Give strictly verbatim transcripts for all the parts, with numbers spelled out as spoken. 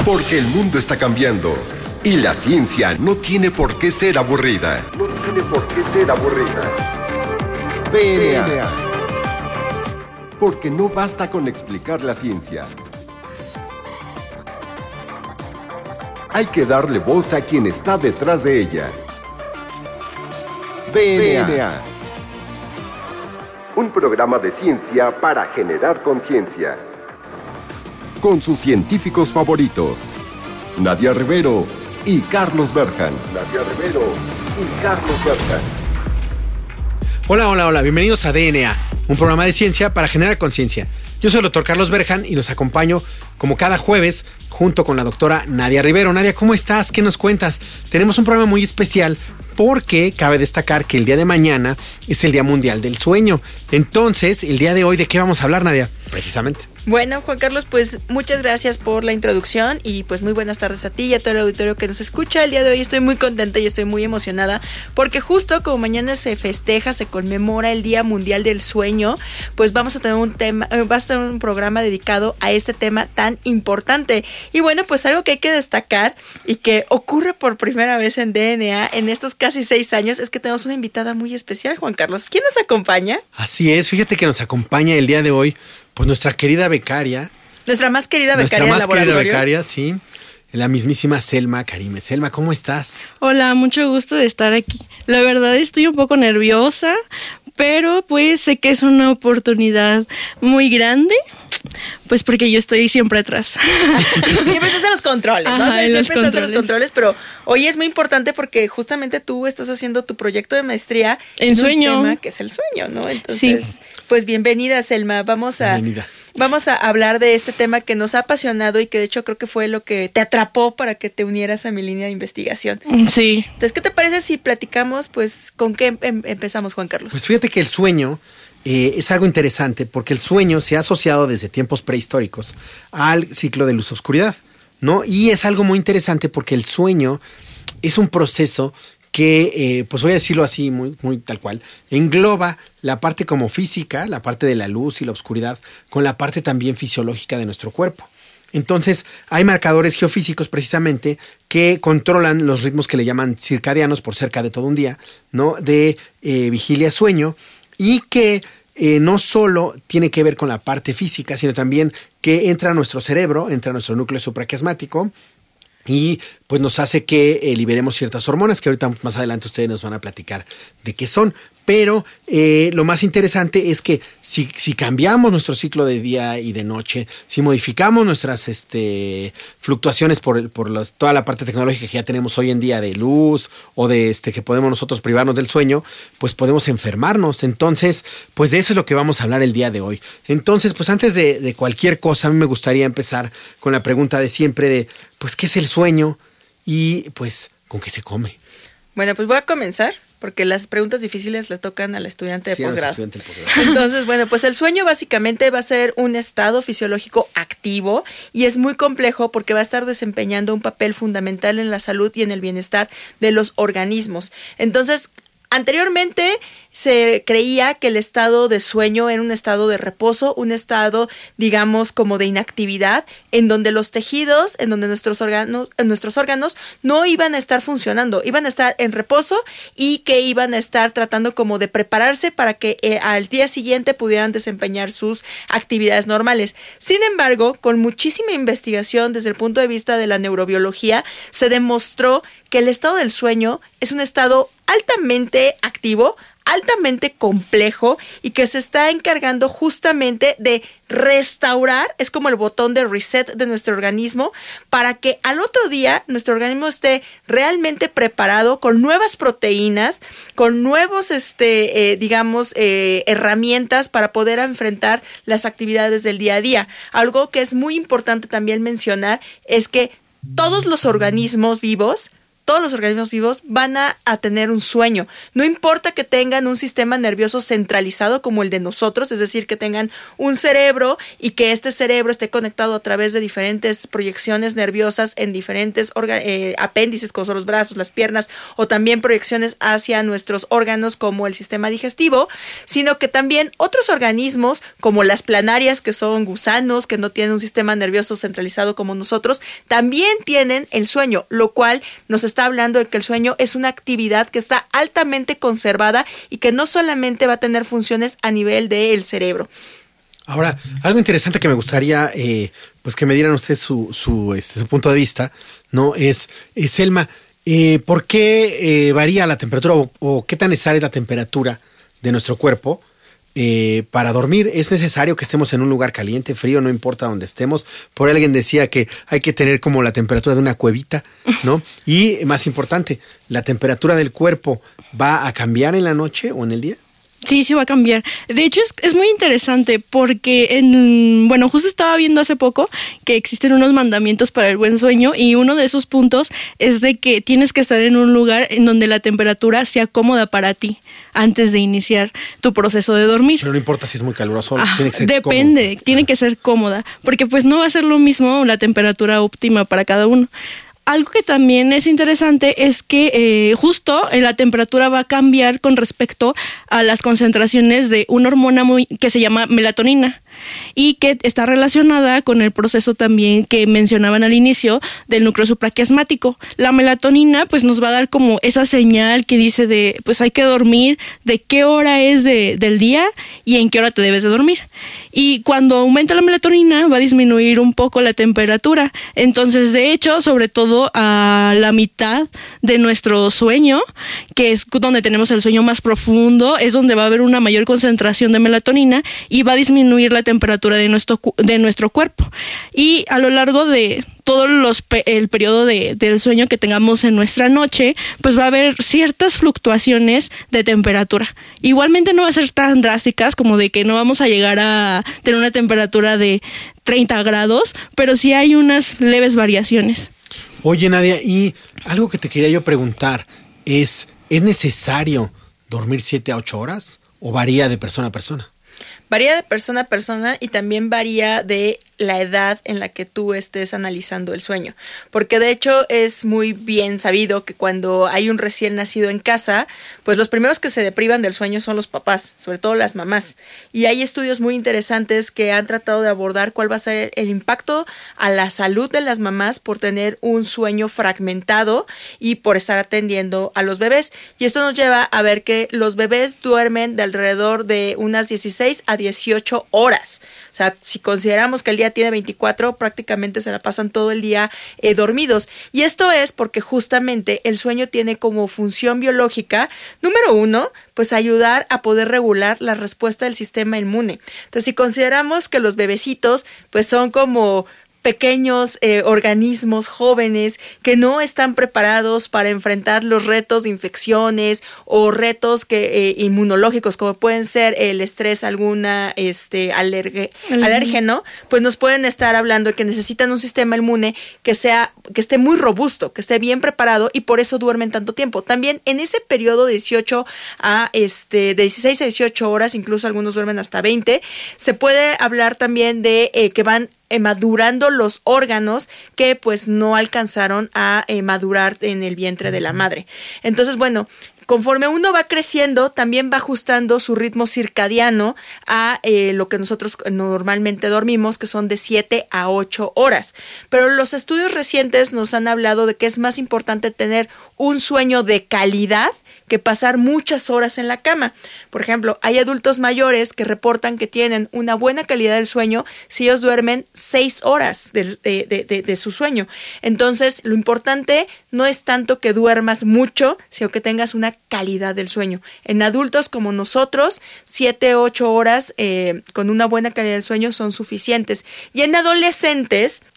Porque el mundo está cambiando y la ciencia no tiene por qué ser aburrida. No tiene por qué ser aburrida. D N A. Porque no basta con explicar la ciencia. Hay que darle voz a quien está detrás de ella. D N A. Un programa de ciencia para generar conciencia. Con sus científicos favoritos, Nadia Rivero y Carlos Berjan. Nadia Rivero y Carlos Berjan. Hola, hola, hola. Bienvenidos a D N A, un programa de ciencia para generar conciencia. Yo soy el doctor Carlos Berjan y los acompaño como cada jueves junto con la doctora Nadia Rivero. Nadia, ¿cómo estás? ¿Qué nos cuentas? Tenemos un programa muy especial porque cabe destacar que el día de mañana es el Día Mundial del Sueño. Entonces, el día de hoy, ¿de qué vamos a hablar, Nadia? Precisamente. Bueno, Juan Carlos, pues muchas gracias por la introducción y pues muy buenas tardes a ti y a todo el auditorio que nos escucha. El día de hoy estoy muy contenta y estoy muy emocionada porque justo como mañana se festeja, se conmemora el Día Mundial del Sueño, pues vamos a tener un tema, va a estar un programa dedicado a este tema tan importante. Y bueno, pues algo que hay que destacar y que ocurre por primera vez en D N A en estos casi seis años es que tenemos una invitada muy especial, Juan Carlos. ¿Quién nos acompaña? Así es, fíjate que nos acompaña el día de hoy pues nuestra querida becaria. Nuestra más querida nuestra becaria más del laboratorio. Querida becaria, sí. La mismísima Selma Karime. Selma, ¿cómo estás? Hola, mucho gusto de estar aquí. La verdad estoy un poco nerviosa, pero pues sé que es una oportunidad muy grande, pues porque yo estoy siempre atrás. Siempre estás en los controles, ¿no? Ajá, O sea, en siempre los estás controles. en los controles, pero hoy es muy importante porque justamente tú estás haciendo tu proyecto de maestría en, en sueño. un tema que es el sueño, ¿no? Entonces, sí. Pues bienvenida, Selma. Vamos a Bienvenida. Vamos a hablar de este tema que nos ha apasionado y que de hecho creo que fue lo que te atrapó para que te unieras a mi línea de investigación. Sí. Entonces, ¿qué te parece si platicamos, pues, con qué em- empezamos, Juan Carlos? Pues fíjate que el sueño eh, es algo interesante porque el sueño se ha asociado desde tiempos prehistóricos al ciclo de luz-oscuridad, ¿no? Y es algo muy interesante porque el sueño es un proceso que, eh, pues voy a decirlo así, muy, muy tal cual, engloba la parte como física, la parte de la luz y la oscuridad, con la parte también fisiológica de nuestro cuerpo. Entonces, hay marcadores geofísicos precisamente que controlan los ritmos que le llaman circadianos por cerca de todo un día, ¿no? De eh, vigilia-sueño, y que eh, no solo tiene que ver con la parte física, sino también que entra a nuestro cerebro, entra a nuestro núcleo supraquiasmático, y pues nos hace que eh, liberemos ciertas hormonas que ahorita más adelante ustedes nos van a platicar de qué son. Pero eh, lo más interesante es que si, si cambiamos nuestro ciclo de día y de noche, si modificamos nuestras este, fluctuaciones por, por los, toda la parte tecnológica que ya tenemos hoy en día de luz o de este, que podemos nosotros privarnos del sueño, pues podemos enfermarnos. Entonces, pues de eso es lo que vamos a hablar el día de hoy. Entonces, pues antes de, de cualquier cosa, a mí me gustaría empezar con la pregunta de siempre de, pues, ¿qué es el sueño? Y, pues, ¿con qué se come? Bueno, pues voy a comenzar, porque las preguntas difíciles le tocan al estudiante de Sí, a nuestro posgrado. estudiante de posgrado. Entonces, bueno, pues el sueño básicamente va a ser un estado fisiológico activo y es muy complejo porque va a estar desempeñando un papel fundamental en la salud y en el bienestar de los organismos. Entonces, anteriormente se creía que el estado de sueño era un estado de reposo, un estado, digamos, como de inactividad, en donde los tejidos, en donde nuestros órganos, nuestros órganos no iban a estar funcionando, iban a estar en reposo y que iban a estar tratando como de prepararse para que eh, al día siguiente pudieran desempeñar sus actividades normales. Sin embargo, con muchísima investigación desde el punto de vista de la neurobiología, se demostró que el estado del sueño es un estado altamente activo, altamente complejo y que se está encargando justamente de restaurar, es como el botón de reset de nuestro organismo, para que al otro día nuestro organismo esté realmente preparado con nuevas proteínas, con nuevos, este, eh, digamos, eh, herramientas para poder enfrentar las actividades del día a día. Algo que es muy importante también mencionar es que todos los organismos vivos todos los organismos vivos van a, a tener un sueño. No importa que tengan un sistema nervioso centralizado como el de nosotros, es decir, que tengan un cerebro y que este cerebro esté conectado a través de diferentes proyecciones nerviosas en diferentes orga- eh, apéndices, como son los brazos, las piernas, o también proyecciones hacia nuestros órganos como el sistema digestivo, sino que también otros organismos como las planarias, que son gusanos, que no tienen un sistema nervioso centralizado como nosotros, también tienen el sueño, lo cual nos está hablando de que el sueño es una actividad que está altamente conservada y que no solamente va a tener funciones a nivel del cerebro. Ahora, algo interesante que me gustaría eh, pues que me dieran ustedes su, su, este, su punto de vista, ¿no? Es, es Selma, eh, ¿por qué eh, varía la temperatura o, o qué tan necesaria es la temperatura de nuestro cuerpo eh, para dormir? ¿Es necesario que estemos en un lugar caliente, frío, no importa dónde estemos? Por ahí alguien decía que hay que tener como la temperatura de una cuevita, ¿no? Y más importante, ¿la temperatura del cuerpo va a cambiar en la noche o en el día? Sí, sí va a cambiar. De hecho, es, es muy interesante porque, en, bueno, justo estaba viendo hace poco que existen unos mandamientos para el buen sueño y uno de esos puntos es de que tienes que estar en un lugar en donde la temperatura sea cómoda para ti antes de iniciar tu proceso de dormir. Pero no importa si es muy caluroso, ah, tiene que ser depende, cómodo. Tiene que ser cómoda, porque pues no va a ser lo mismo la temperatura óptima para cada uno. Algo que también es interesante es que eh, justo eh, la temperatura va a cambiar con respecto a las concentraciones de una hormona muy, que se llama melatonina y que está relacionada con el proceso también que mencionaban al inicio del núcleo supraquiasmático. La melatonina pues nos va a dar como esa señal que dice de pues hay que dormir, de qué hora es de, del día y en qué hora te debes de dormir. Y cuando aumenta la melatonina va a disminuir un poco la temperatura. Entonces, de hecho, sobre todo a la mitad de nuestro sueño, que es donde tenemos el sueño más profundo, es donde va a haber una mayor concentración de melatonina y va a disminuir la temperatura de nuestro, de nuestro cuerpo. Y a lo largo de todo los, el periodo de, del sueño que tengamos en nuestra noche, pues va a haber ciertas fluctuaciones de temperatura. Igualmente no va a ser tan drásticas como de que no vamos a llegar a tener una temperatura de treinta grados, pero sí hay unas leves variaciones. Oye, Nadia, y algo que te quería yo preguntar es, ¿es necesario dormir siete a ocho horas o varía de persona a persona? Varía de persona a persona y también varía de la edad en la que tú estés analizando el sueño. Porque de hecho es muy bien sabido que cuando hay un recién nacido en casa, pues los primeros que se deprivan del sueño son los papás, sobre todo las mamás. Y hay estudios muy interesantes que han tratado de abordar cuál va a ser el impacto a la salud de las mamás por tener un sueño fragmentado y por estar atendiendo a los bebés. Y esto nos lleva a ver que los bebés duermen de alrededor de unas dieciséis a dieciocho horas. O sea, si consideramos que el día tiene veinticuatro, prácticamente se la pasan todo el día eh, dormidos. Y esto es porque justamente el sueño tiene como función biológica, número uno, pues ayudar a poder regular la respuesta del sistema inmune. Entonces, si consideramos que los bebecitos, pues son como pequeños eh, organismos jóvenes que no están preparados para enfrentar los retos de infecciones o retos que eh, inmunológicos, como pueden ser el estrés, alguna este alerge, alérgeno, pues nos pueden estar hablando de que necesitan un sistema inmune que sea, que esté muy robusto, que esté bien preparado y por eso duermen tanto tiempo. También en ese periodo de dieciocho a este de dieciséis a dieciocho horas, incluso algunos duermen hasta veinte, se puede hablar también de eh, que van Eh, madurando los órganos que pues no alcanzaron a eh, madurar en el vientre de la madre. Entonces, bueno, conforme uno va creciendo, también va ajustando su ritmo circadiano a eh, lo que nosotros normalmente dormimos, que son de siete a ocho horas. Pero los estudios recientes nos han hablado de que es más importante tener un sueño de calidad que pasar muchas horas en la cama. Por ejemplo, hay adultos mayores que reportan que tienen una buena calidad del sueño si ellos duermen seis horas de, de, de, de su sueño. Entonces, lo importante no es tanto que duermas mucho, sino que tengas una calidad del sueño. En adultos como nosotros, siete, ocho horas eh, con una buena calidad del sueño son suficientes. Y en adolescentes,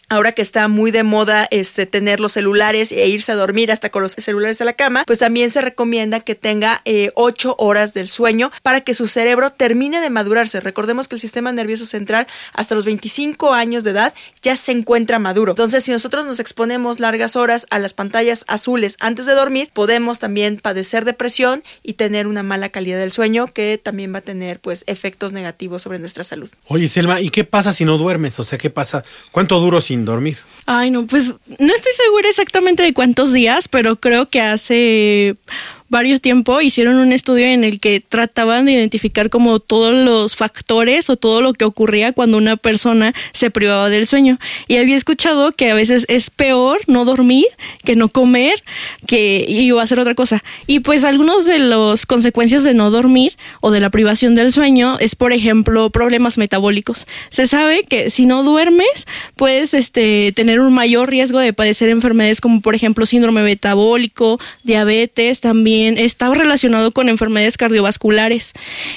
ahora que está muy de moda este, tener los celulares e irse a dormir hasta con los celulares a la cama, pues también se recomienda que tenga eh, ocho horas del sueño para que su cerebro termine de madurarse. Recordemos que el sistema nervioso central hasta los veinticinco años de edad ya se encuentra maduro. Entonces, si nosotros nos exponemos largas horas a las pantallas azules antes de dormir, podemos también padecer depresión y tener una mala calidad del sueño que también va a tener pues efectos negativos sobre nuestra salud. Oye, Selma, ¿y qué pasa si no duermes? O sea, ¿qué pasa? ¿Cuánto duro sin dormir? Ay, no, pues no estoy segura exactamente de cuántos días, pero creo que hace varios tiempo hicieron un estudio en el que trataban de identificar como todos los factores o todo lo que ocurría cuando una persona se privaba del sueño. Y había escuchado que a veces es peor no dormir que no comer que y o hacer otra cosa. Y pues algunos de las consecuencias de no dormir o de la privación del sueño es, por ejemplo, problemas metabólicos. Se sabe que si no duermes puedes este, tener un mayor riesgo de padecer enfermedades como, por ejemplo, síndrome metabólico, diabetes, también está relacionado con enfermedades cardiovasculares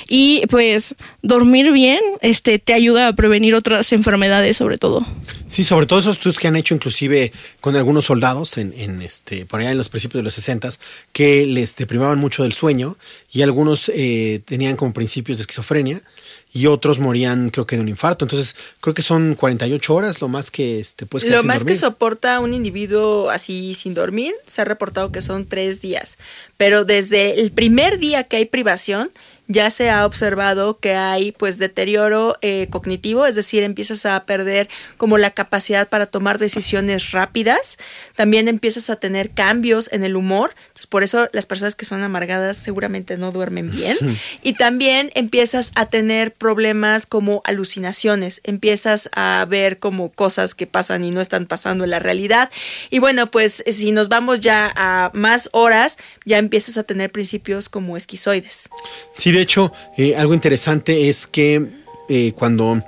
y pues dormir bien este te ayuda a prevenir otras enfermedades sobre todo. Sí, sobre todo esos estudios que han hecho inclusive con algunos soldados en, en este por allá en los principios de los sesentas que les deprivaban mucho del sueño y algunos eh, tenían como principios de esquizofrenia y otros morían creo que de un infarto. Entonces creo que son cuarenta y ocho horas lo más que este, puedes quedar Lo sin más dormir. Que soporta un individuo así sin dormir, se ha reportado que son tres días. Pero desde el primer día que hay privación, ya se ha observado que hay pues deterioro eh, cognitivo, es decir, empiezas a perder como la capacidad para tomar decisiones rápidas, también empiezas a tener cambios en el humor, entonces por eso las personas que son amargadas seguramente no duermen bien, y también empiezas a tener problemas como alucinaciones, empiezas a ver como cosas que pasan y no están pasando en la realidad, y bueno, pues si nos vamos ya a más horas, ya empiezas a tener principios como esquizoides. Sí, de hecho, eh, algo interesante es que eh, cuando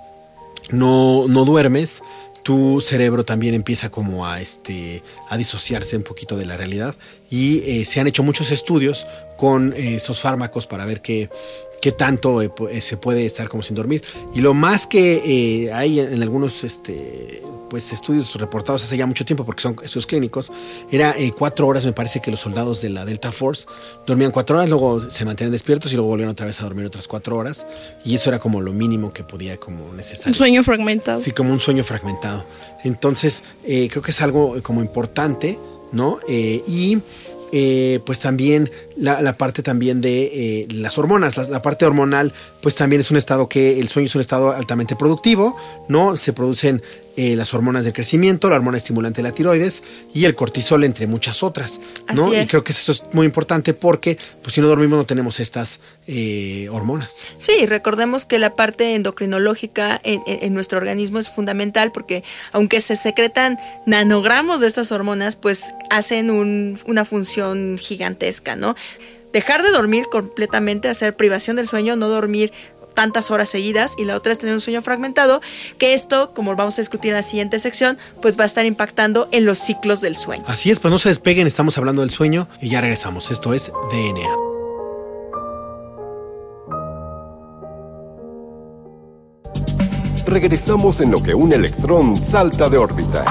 no, no duermes, tu cerebro también empieza como a, este, a disociarse un poquito de la realidad y eh, se han hecho muchos estudios con eh, esos fármacos para ver qué, qué tanto eh, se puede estar como sin dormir. Y lo más que eh, hay en, en algunos este, pues, estudios reportados hace ya mucho tiempo, porque son estudios clínicos, era eh, cuatro horas, me parece que los soldados de la Delta Force dormían cuatro horas, luego se mantenían despiertos y luego volvieron otra vez a dormir otras cuatro horas. Y eso era como lo mínimo que podía como necesario. Un sueño fragmentado. Sí, como un sueño fragmentado. Entonces, eh, creo que es algo como importante, ¿no? Eh, y eh, pues también la, la parte también de eh, las hormonas, la, la parte hormonal, pues también es un estado que el sueño es un estado altamente productivo, ¿no? Se producen eh, las hormonas del crecimiento, la hormona estimulante de la tiroides y el cortisol, entre muchas otras, ¿no? Así es. Y creo que eso es muy importante porque pues si no dormimos no tenemos estas eh, hormonas. Sí, recordemos que la parte endocrinológica en, en, en nuestro organismo es fundamental porque aunque se secretan nanogramos de estas hormonas, pues hacen un, una función gigantesca, ¿no? Dejar de dormir completamente, hacer privación del sueño, no dormir tantas horas seguidas, y la otra es tener un sueño fragmentado, que esto, como vamos a discutir en la siguiente sección, pues va a estar impactando en los ciclos del sueño. Así es, pues no se despeguen, estamos hablando del sueño y ya regresamos. Esto es D N A. Regresamos en lo que un electrón salta de órbita.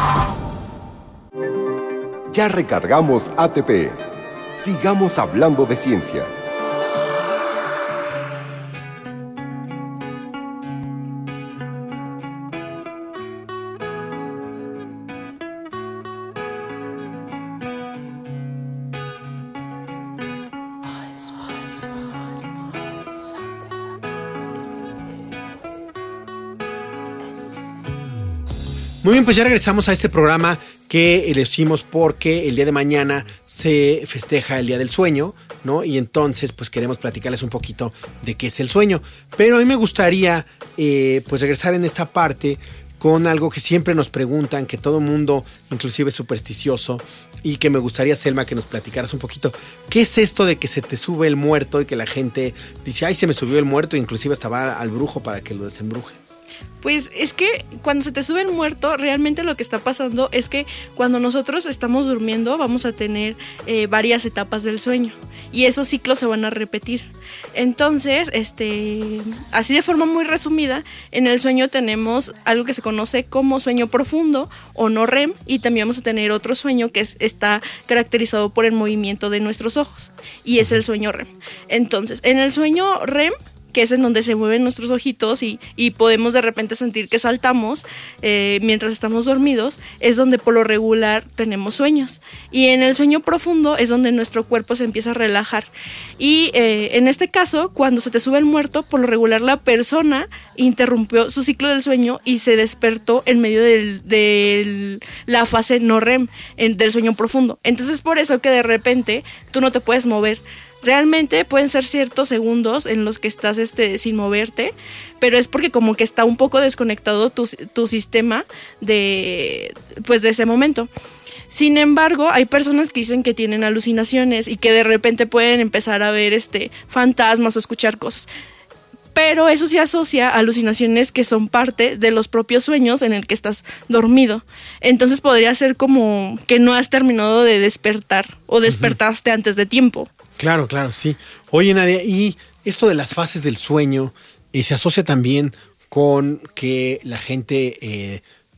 Ya recargamos A T P. Sigamos hablando de ciencia. Muy bien, pues ya regresamos a este programa que elegimos porque el día de mañana se festeja el Día del Sueño, ¿no? Y entonces pues queremos platicarles un poquito de qué es el sueño. Pero a mí me gustaría eh, pues regresar en esta parte con algo que siempre nos preguntan, que todo mundo inclusive es supersticioso, y que me gustaría, Selma, que nos platicaras un poquito. ¿Qué es esto de que se te sube el muerto y que la gente dice, ay, se me subió el muerto, e inclusive hasta va al brujo para que lo desembruje? Pues es que cuando se te sube el muerto, realmente lo que está pasando es que cuando nosotros estamos durmiendo vamos a tener eh, varias etapas del sueño y esos ciclos se van a repetir. Entonces, este, así de forma muy resumida, en el sueño tenemos algo que se conoce como sueño profundo o no R E M, y también vamos a tener otro sueño que es, está caracterizado por el movimiento de nuestros ojos y es el sueño R E M. Entonces, en el sueño R E M, que es en donde se mueven nuestros ojitos y, y podemos de repente sentir que saltamos eh, mientras estamos dormidos, es donde por lo regular tenemos sueños. Y en el sueño profundo es donde nuestro cuerpo se empieza a relajar. Y eh, en este caso, cuando se te sube el muerto, por lo regular la persona interrumpió su ciclo del sueño y se despertó en medio de del, la fase no R E M, en, del sueño profundo. Entonces por eso que de repente tú no te puedes mover. Realmente pueden ser ciertos segundos en los que estás este, sin moverte, pero es porque como que está un poco desconectado tu, tu sistema de, pues de ese momento. Sin embargo, hay personas que dicen que tienen alucinaciones y que de repente pueden empezar a ver este, fantasmas o escuchar cosas. Pero eso se asocia a alucinaciones que son parte de los propios sueños en el que estás dormido. Entonces podría ser como que no has terminado de despertar o despertaste uh-huh. antes de tiempo. Claro, claro, sí. Oye, Nadia, y esto de las fases del sueño eh, se asocia también con que la gente eh,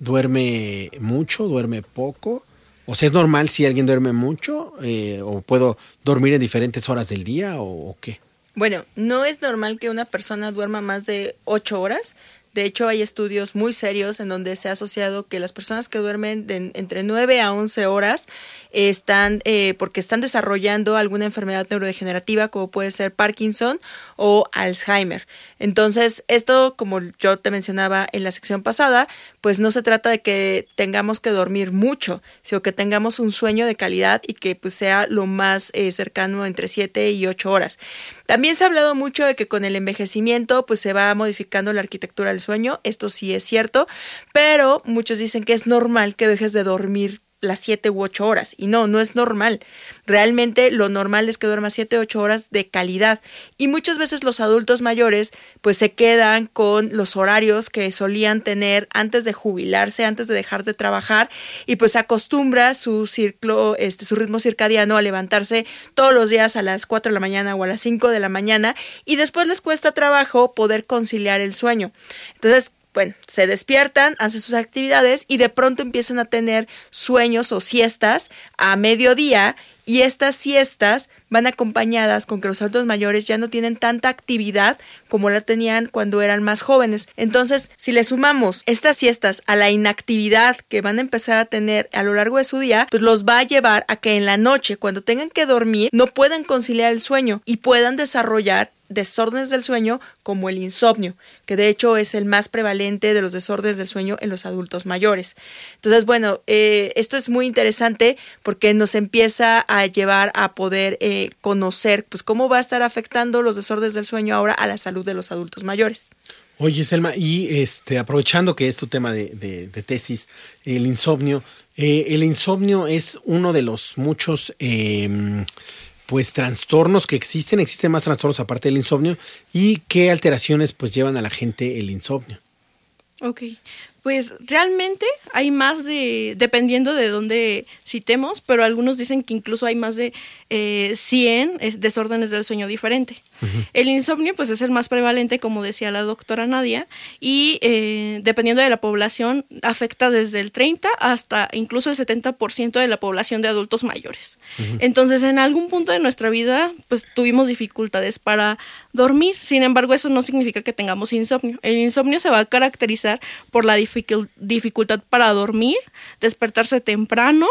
duerme mucho, duerme poco. O sea, ¿es normal si alguien duerme mucho eh, o puedo dormir en diferentes horas del día o, o qué? Bueno, no es normal que una persona duerma más de ocho horas. De hecho, hay estudios muy serios en donde se ha asociado que las personas que duermen de entre nueve a once horas están, eh, porque están desarrollando alguna enfermedad neurodegenerativa como puede ser Parkinson o Alzheimer. Entonces, esto, como yo te mencionaba en la sección pasada, pues no se trata de que tengamos que dormir mucho, sino que tengamos un sueño de calidad y que pues sea lo más eh, cercano entre siete y ocho horas. También se ha hablado mucho de que con el envejecimiento pues se va modificando la arquitectura del sueño. Esto sí es cierto, pero muchos dicen que es normal que dejes de dormir las siete u ocho horas. Y no, no es normal. Realmente lo normal es que duermas siete u ocho horas de calidad. Y muchas veces los adultos mayores pues se quedan con los horarios que solían tener antes de jubilarse, antes de dejar de trabajar, y pues acostumbra su ciclo, este, su ritmo circadiano a levantarse todos los días a las cuatro de la mañana o a las cinco de la mañana, y después les cuesta trabajo poder conciliar el sueño. Entonces, bueno, se despiertan, hacen sus actividades y de pronto empiezan a tener sueños o siestas a mediodía, y estas siestas van acompañadas con que los adultos mayores ya no tienen tanta actividad como la tenían cuando eran más jóvenes. Entonces, si le sumamos estas siestas a la inactividad que van a empezar a tener a lo largo de su día, pues los va a llevar a que en la noche, cuando tengan que dormir, no puedan conciliar el sueño y puedan desarrollar desórdenes del sueño como el insomnio, que de hecho es el más prevalente de los desórdenes del sueño en los adultos mayores. Entonces, bueno, eh, esto es muy interesante porque nos empieza a llevar a poder eh, conocer pues cómo va a estar afectando los desórdenes del sueño ahora a la salud de los adultos mayores. Oye, Selma, y este, aprovechando que es tu tema de, de, de tesis, el insomnio, eh, el insomnio es uno de los muchos eh, pues trastornos que existen, existen más trastornos aparte del insomnio, y qué alteraciones pues llevan a la gente el insomnio. Ok, pues realmente hay más de, dependiendo de dónde citemos, pero algunos dicen que incluso hay más de eh, cien desórdenes del sueño diferente. Uh-huh. El insomnio pues es el más prevalente, como decía la doctora Nadia, y eh, dependiendo de la población afecta desde el treinta hasta incluso el setenta por ciento de la población de adultos mayores. Uh-huh. Entonces, en algún punto de nuestra vida pues tuvimos dificultades para dormir. Sin embargo, eso no significa que tengamos insomnio. El insomnio se va a caracterizar por la dificultad dificultad para dormir, despertarse temprano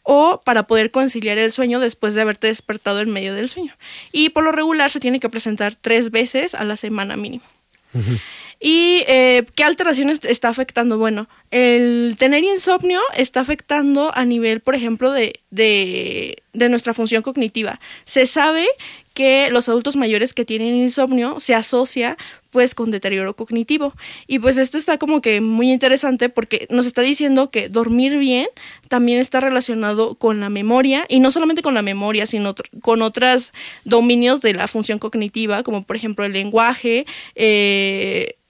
o para poder conciliar el sueño después de haberte despertado en medio del sueño. Y por lo regular se tiene que presentar tres veces a la semana mínimo. Uh-huh. ¿Y eh, qué alteraciones está afectando? Bueno, el tener insomnio está afectando a nivel, por ejemplo, de, de, de nuestra función cognitiva. Se sabe que los adultos mayores que tienen insomnio se asocia pues con deterioro cognitivo, y pues esto está como que muy interesante porque nos está diciendo que dormir bien también está relacionado con la memoria, y no solamente con la memoria, sino tr- con otros dominios de la función cognitiva, como por ejemplo el lenguaje, eh,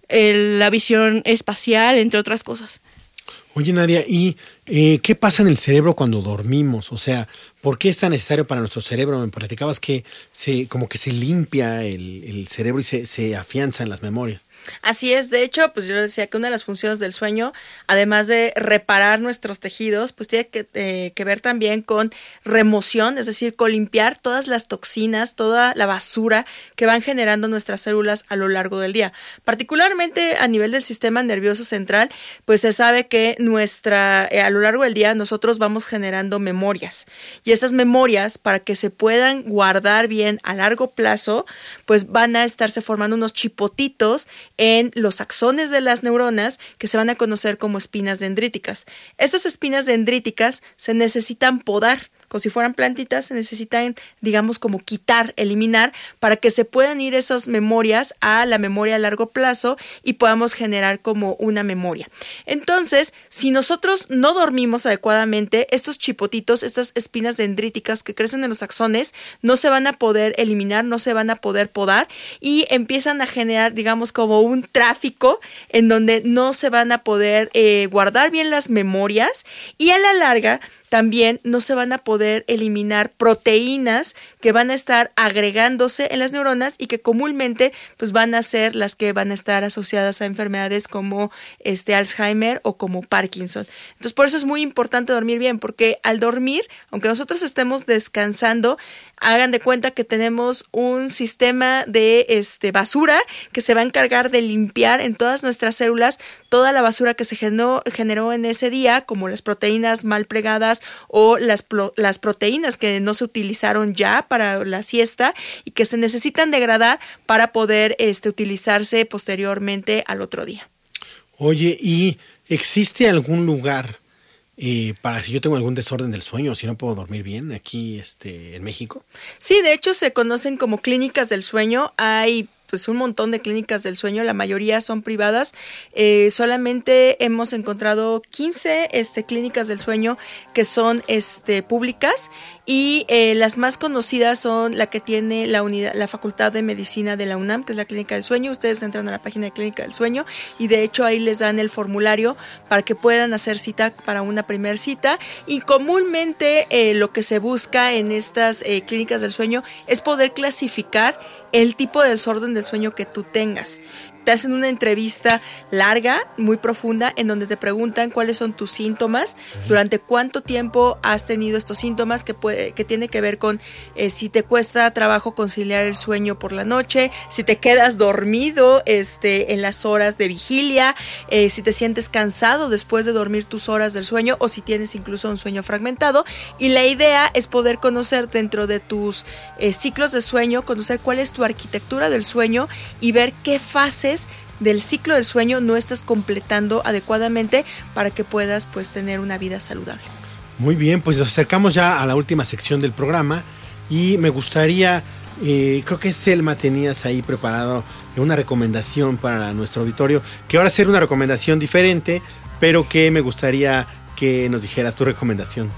el, la visión espacial, entre otras cosas. Oye, Nadia, ¿y eh, qué pasa en el cerebro cuando dormimos? O sea, ¿por qué es tan necesario para nuestro cerebro? Me platicabas que se, como que se limpia el, el cerebro y se, se afianzan las memorias. Así es, de hecho, pues yo decía que una de las funciones del sueño, además de reparar nuestros tejidos, pues tiene que, eh, que ver también con remoción, es decir, con limpiar todas las toxinas, toda la basura que van generando nuestras células a lo largo del día. Particularmente a nivel del sistema nervioso central, pues se sabe que nuestra, eh, a lo largo del día nosotros vamos generando memorias, y estas memorias, para que se puedan guardar bien a largo plazo, pues van a estarse formando unos chipotitos en los axones de las neuronas que se van a conocer como espinas dendríticas. Estas espinas dendríticas se necesitan podar, como si fueran plantitas, se necesitan, digamos, como quitar, eliminar, para que se puedan ir esas memorias a la memoria a largo plazo y podamos generar como una memoria. Entonces, si nosotros no dormimos adecuadamente, estos chipotitos, estas espinas dendríticas que crecen en los axones, no se van a poder eliminar, no se van a poder podar y empiezan a generar, digamos, como un tráfico en donde no se van a poder eh, guardar bien las memorias, y a la larga también no se van a poder eliminar proteínas que van a estar agregándose en las neuronas y que comúnmente pues van a ser las que van a estar asociadas a enfermedades como este Alzheimer o como Parkinson. Entonces, por eso es muy importante dormir bien, porque al dormir, aunque nosotros estemos descansando, hagan de cuenta que tenemos un sistema de este, basura que se va a encargar de limpiar en todas nuestras células toda la basura que se generó, generó en ese día, como las proteínas mal plegadas o las, las proteínas que no se utilizaron ya para la siesta y que se necesitan degradar para poder este, utilizarse posteriormente al otro día. Oye, ¿y existe algún lugar Eh, para si yo tengo algún desorden del sueño, si no puedo dormir bien aquí este, en México? Sí, de hecho se conocen como clínicas del sueño. Hay pues un montón de clínicas del sueño, la mayoría son privadas. Eh, solamente hemos encontrado quince este, clínicas del sueño que son este, públicas, y eh, las más conocidas son la que tiene la unidad, la Facultad de Medicina de la UNAM, que es la Clínica del Sueño. Ustedes entran a la página de Clínica del Sueño y de hecho ahí les dan el formulario para que puedan hacer cita para una primer cita, y comúnmente eh, lo que se busca en estas eh, clínicas del sueño es poder clasificar el tipo de desorden del sueño que tú tengas. Te hacen una entrevista larga, muy profunda, en donde te preguntan cuáles son tus síntomas, durante cuánto tiempo has tenido estos síntomas, que, puede, que tiene que ver con eh, si te cuesta trabajo conciliar el sueño por la noche, si te quedas dormido este, en las horas de vigilia, eh, si te sientes cansado después de dormir tus horas del sueño, o si tienes incluso un sueño fragmentado. Y la idea es poder conocer dentro de tus eh, ciclos de sueño, conocer cuál es tu arquitectura del sueño y ver qué fases del ciclo del sueño no estás completando adecuadamente para que puedas pues tener una vida saludable. Muy bien, pues nos acercamos ya a la última sección del programa y me gustaría, eh, creo que Selma tenías ahí preparado una recomendación para nuestro auditorio, que ahora será una recomendación diferente, pero que me gustaría que nos dijeras tu recomendación.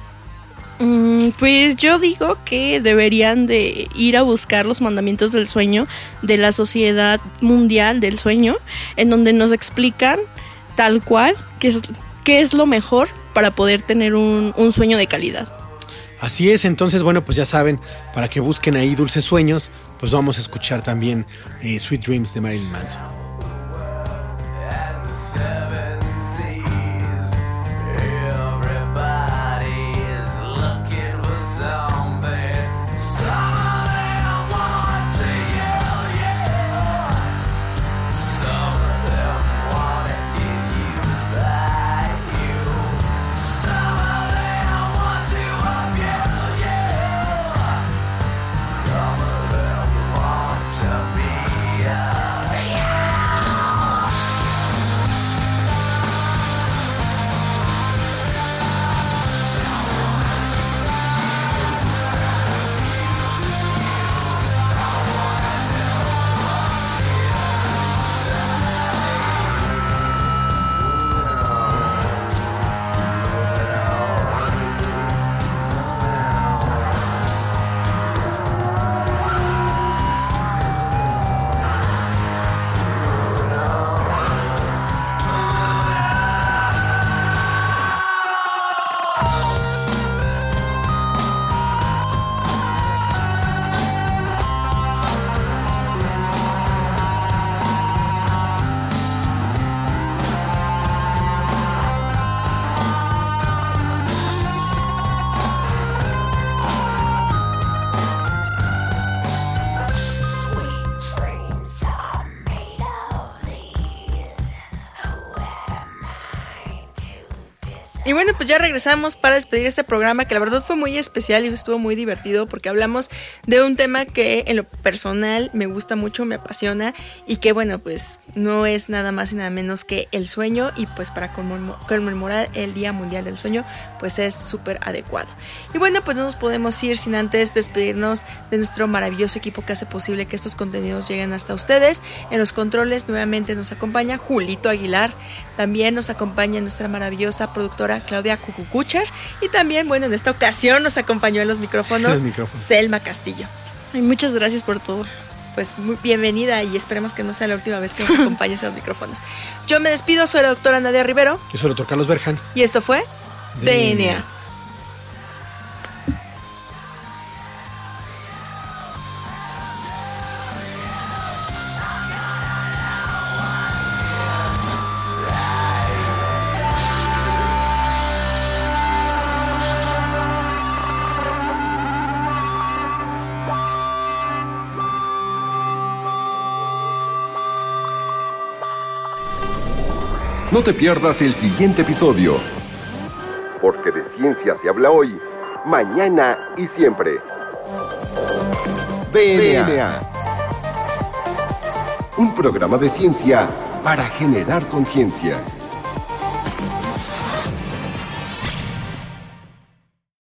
Pues yo digo que deberían de ir a buscar los mandamientos del sueño de la Sociedad Mundial del Sueño, en donde nos explican tal cual qué es, qué es lo mejor para poder tener un, un sueño de calidad. Así es, entonces bueno, pues ya saben, para que busquen ahí dulces sueños, pues vamos a escuchar también eh, Sweet Dreams de Marilyn Manson. Yeah. Y bueno, pues ya regresamos para despedir este programa, que la verdad fue muy especial y estuvo muy divertido porque hablamos de un tema que en lo personal me gusta mucho, me apasiona y que bueno, pues no es nada más y nada menos que el sueño, y pues para conmemorar el Día Mundial del Sueño pues es súper adecuado. Y bueno, pues no nos podemos ir sin antes despedirnos de nuestro maravilloso equipo que hace posible que estos contenidos lleguen hasta ustedes. En los controles nuevamente nos acompaña Julito Aguilar, también nos acompaña nuestra maravillosa productora Claudia Cucucucher, y también, bueno, en esta ocasión nos acompañó en los micrófonos, los micrófonos. Selma Castillo. Ay, muchas gracias por todo. Pues muy bienvenida y esperemos que no sea la última vez que nos acompañes en los micrófonos. Yo me despido, soy la doctora Nadia Rivero. Yo soy el doctor Carlos Berjan. Y esto fue D N A. No te pierdas el siguiente episodio, porque de ciencia se habla hoy, mañana y siempre. D N A. Un programa de ciencia para generar conciencia.